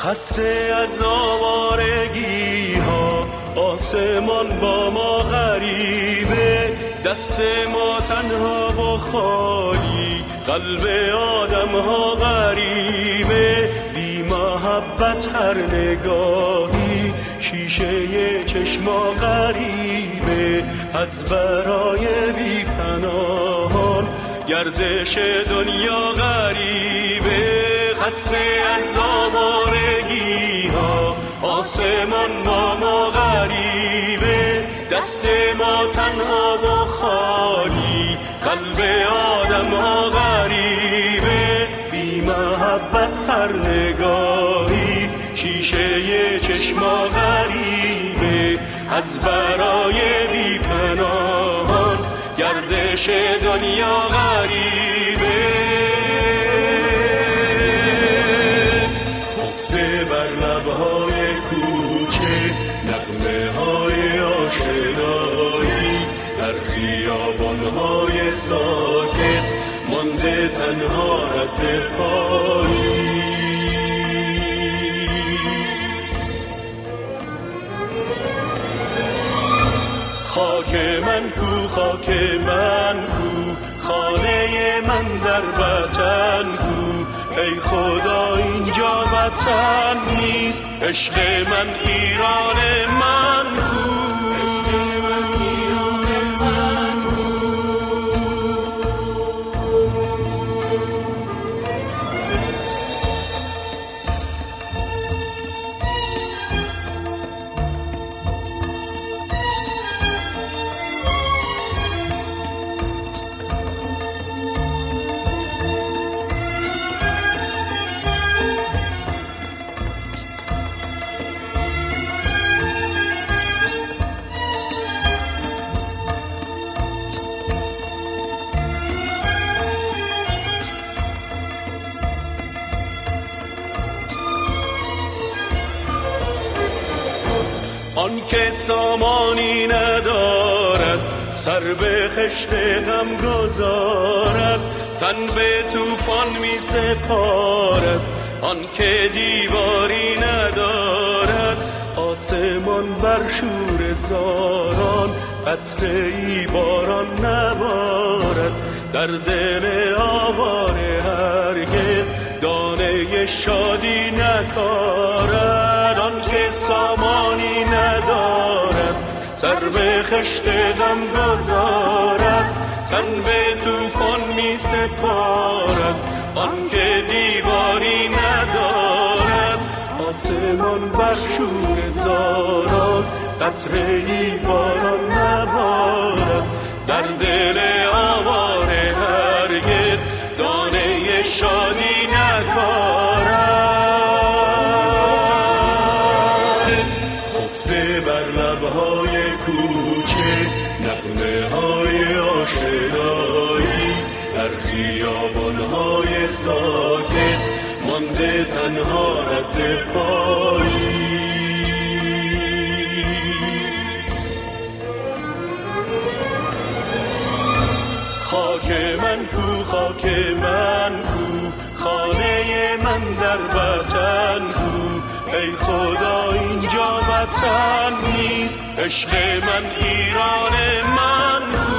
خسته از آوارگی ها، آسمان با ما غریبه، دست ما تنها و خالی، قلب آدم ها غریبه. بی محبت هر نگاهی شیشه چشما غریبه، از برای بی پناهان گردش دنیا غریبه. خسته از آوارگی ها، آسمان با ما غریبه، دست ما تنها و خالی، قلب آدم ها غریبه. بی محبت هر نگاهی شیشه چشما غریبه، از برای بی پناهان گردش دنیا غریبه. خفته بر لبهای کوچه نغمه های آشنایی، در خیابانهای ساکت مانده تنها رد پایی. خاک من کو، خاک من کو، خانه من در وطن کو. ای خدا اینجا وطن نیست، عشق من ایران من کو. آن که سامانی ندارد، سر به خشت غم گذارد، تن به طوفان می سپارد. آن که دیواری ندارد، آسمان بر شور زاران، قطره‌ای باران نبارد. در دل آواره هرگز دانه شادی نکارد. آن که سامانی ندارد، سر به خشت غم گذارد، تن به طوفان می سپارد. آن که دیواری ندارد، آسمان بر شور زاران، قطره‌ای باران نبارد. در دل آواره هرگز دانه شادی نکارد. خفته بر لبهای کوچه نغمه های آشنایی، در خیابانهای ساکت مانده تنها رد پایی. خاک من کو، خاک من کو، خانه من در وطن کو. ای خدا اینجا وطن نیست، عشق من ایران من کو.